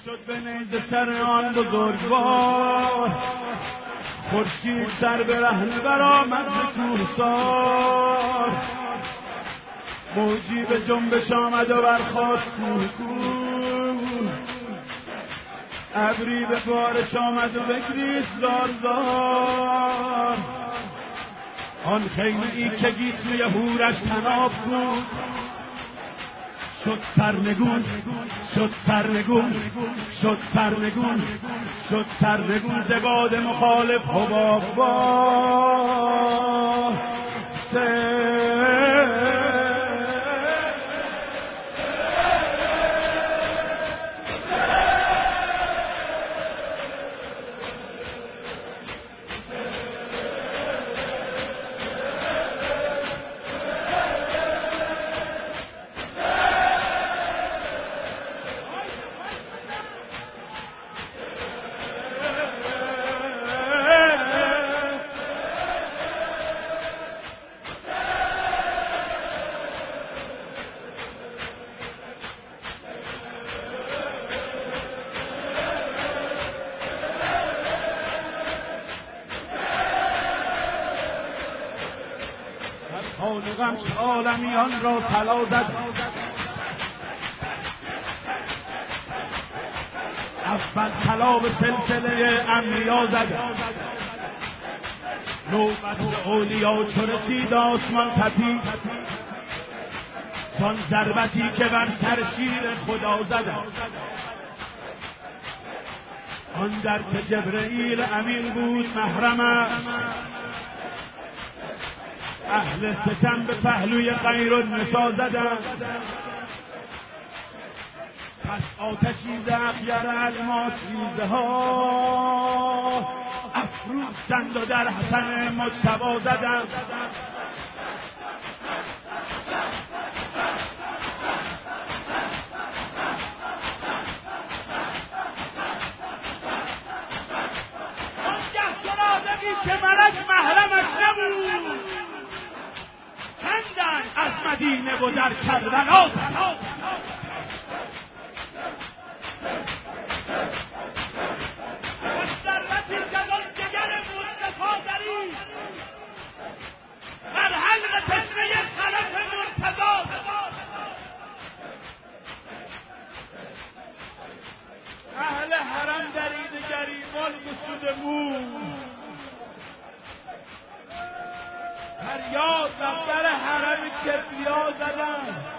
شد به نیزه سر آن بزرگوار، خورشید سر برهنه برآمد ز کوهسار. موجی به جنبش آمد و برخاست کوه، ابری به بارش آمد و بگریست زار زار. آن خیمه ای که گیسمه هورش طناب بود، شد سرنگون، شد سرنگون، شد سرنگون، شد سرنگون ز باد مخالف حباب خالقم عالمیان را طلا زد، اول طلا به سلسله انبیا زد. نوبت اولیا چو رسید آسمان تپید، چون ضربتی که بر سر شیر خدا زد. آن در که جبرئیل امین بود محرمش، اهل ستم به پهلوی غیر النسا زدند. پس آتشی ز اخگر الماس ریزه ها افروختند و در حسن مجتبی زدند. آنگه سرادقی که ملک محرمش نبود، از مدینه و در کربلا ذرتی جوان جگر مصطفی درید، بر حلق تشنه خلف مرتضی. اهل حرم درید گریبان گشوده بود، فریاد رفتر حرم کبریا زدن.